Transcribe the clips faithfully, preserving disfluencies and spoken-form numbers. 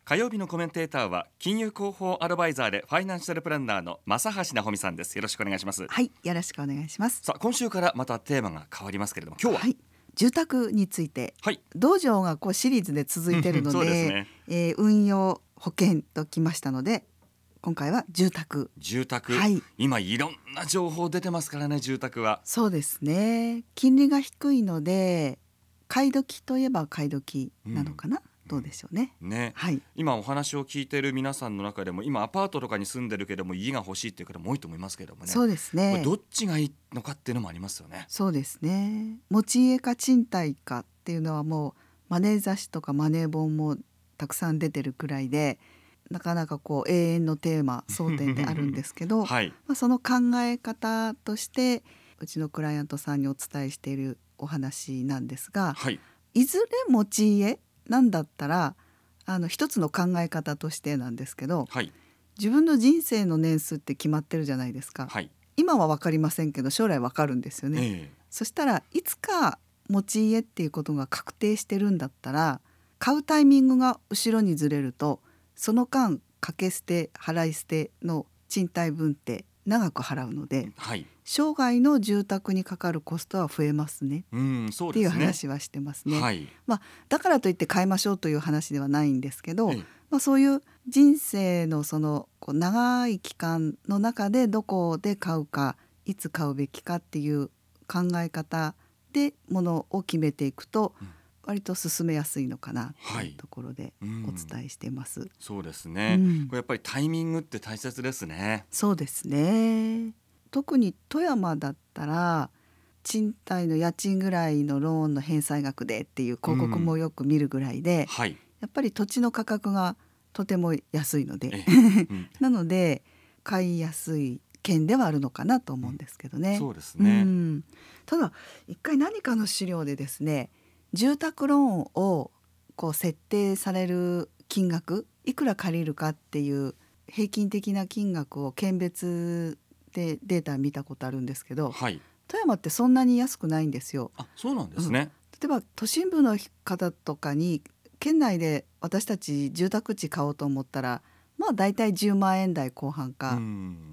火曜日のコメンテーターは金融広報アドバイザーでファイナンシャルプランナーの正橋奈穂美さんです。よろしくお願いします。 はい、よろしくお願いします。 さあ、今週からまたテーマが変わりますけれども、今日は、 はい、住宅について、 はい、 道場がこうシリーズで続いているので、 そうですね、 えー、運用保険ときましたので、今回は住宅住宅、 はい、 今いろんな情報出てますからね。住宅はそうですね、金利が低いので買い時といえば買い時なのかな、うん、どうでしょうね。 ね、 はい、 今お話を聞いている皆さんの中でも、今アパートとかに住んでるけども家が欲しいっていう方も多いと思いますけどもね。 そうですね、 これどっちがいいのかっていうのもありますよね。 そうですね、持ち家か賃貸かっていうのはもうマネー雑誌とかマネー本もたくさん出てるくらいで、なかなかこう永遠のテーマ争点であるんですけど、はい、まあ、その考え方としてうちのクライアントさんにお伝えしているお話なんですが、はい、いずれ持ち家なんだったらあの一つの考え方としてなんですけど、はい、自分の人生の年数って決まってるじゃないですか、はい、今は分かりませんけど将来分かるんですよね、えー、そしたらいつか持ち家っていうことが確定してるんだったら、買うタイミングが後ろにずれるとその間掛け捨て払い捨ての賃貸分って長く払うので、はい、生涯の住宅にかかるコストは増えますね、うん、そうですねっていう話はしてますね、はい、まあ、だからといって買いましょうという話ではないんですけど、ええ、まあ、そういう人生のそのこう長い期間の中でどこで買うかいつ買うべきかっていう考え方でものを決めていくと、うん、割と進めやすいのかなというところでお伝えしています、はい、うん、 そうですね、うん、これやっぱりタイミングって大切ですね。 そうですね、特に富山だったら賃貸の家賃ぐらいのローンの返済額でっていう広告もよく見るぐらいで、うん、はい、やっぱり土地の価格がとても安いので、うん、なので買いやすい県ではあるのかなと思うんですけどね、うん、 そうですね、うん、 ただ一回何かの資料でですね、住宅ローンをこう設定される金額、いくら借りるかっていう平均的な金額を県別でデータ見たことあるんですけど、はい、富山ってそんなに安くないんですよ。 あ、そうなんですね、うん、 例えば都心部の方とかに県内で私たち住宅地買おうと思ったら、まあだいたいじゅうまんえん台後半か、うん、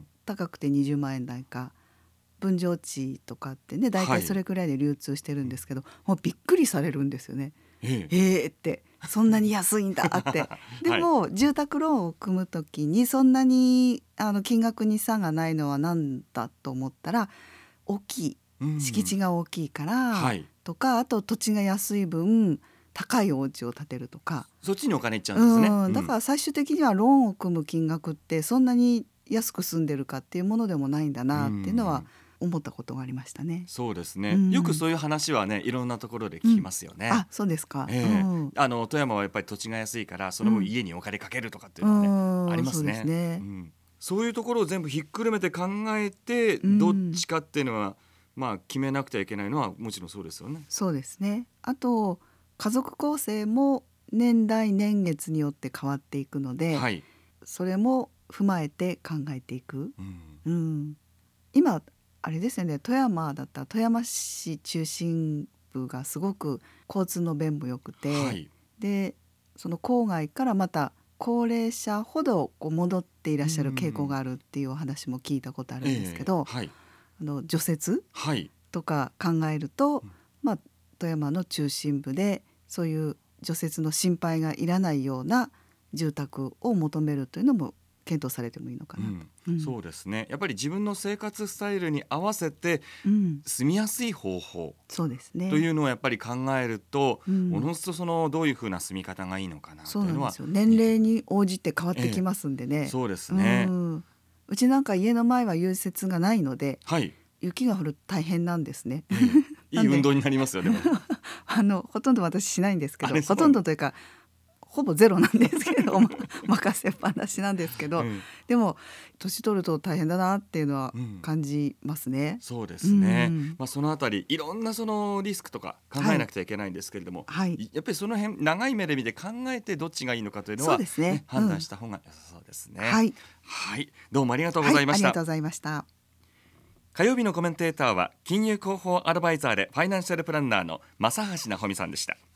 高くてにじゅうまんえん台か、分譲地とかってねだいたいそれくらいで流通してるんですけど、はい、もうびっくりされるんですよね。えええー、ってそんなに安いんだってでも、はい、住宅ローンを組むときにそんなにあの金額に差がないのは何だと思ったら、大きい、うん、敷地が大きいから、はい、とか、あと土地が安い分高いお家を建てるとか、 そっちにお金いっちゃうんですね、 うん、だから最終的にはローンを組む金額ってそんなに安く住んでるかっていうものでもないんだなっていうのは思ったことがありましたね。 そうですね、うん、よくそういう話はねいろんなところで聞きますよね、 うん、あ、そうですか、 えーうん、あの富山はやっぱり土地が安いからその分家にお金かけるとかっていうのはね、うん、ありますね。そうですね、うん、そういうところを全部ひっくるめて考えてどっちかっていうのは、うん、まあ決めなくてはいけないのはもちろんそうですよね。 そうですね、あと家族構成も年代年月によって変わっていくので、はい、それも踏まえて考えていく、うんうん、今あれですよね、富山だったら富山市中心部がすごく交通の便も良くて、はい、でその郊外からまた高齢者ほどこう戻っていらっしゃる傾向があるっていうお話も聞いたことあるんですけど、えーはい、あの除雪とか考えると、はい、まあ、富山の中心部でそういう除雪の心配がいらないような住宅を求めるというのも検討されてもいいのかなと、 うんうん、そうですね、やっぱり自分の生活スタイルに合わせて住みやすい方法、 そうですね、 というのをやっぱり考えると、うん、おのずとそのどういうふうな住み方がいいのかなというのは、 そうなんですよ、年齢に応じて変わってきますんでね、 えー、そうですね、うん、 うちなんか家の前は融雪がないので、はい、雪が降ると大変なんですね、えー、 いい運動になりますよでもあのほとんど私しないんですけど、ほとんどというかほぼゼロなんですけど任せっぱなしなんですけど、うん、でも年取ると大変だなっていうのは感じますね、 うん、そうですね、うん、まあ、そのあたりいろんなそのリスクとか考えなくちゃいけないんですけれども、はい、やっぱりその辺長い目で見て考えてどっちがいいのかというのは、ね、そうですね、判断した方が良さそうですね、はい、はい、どうもありがとうございました、 はい、ありがとうございました。 火曜日のコメンテーターは金融広報アドバイザーでファイナンシャルプランナーの正橋奈穂美さんでした。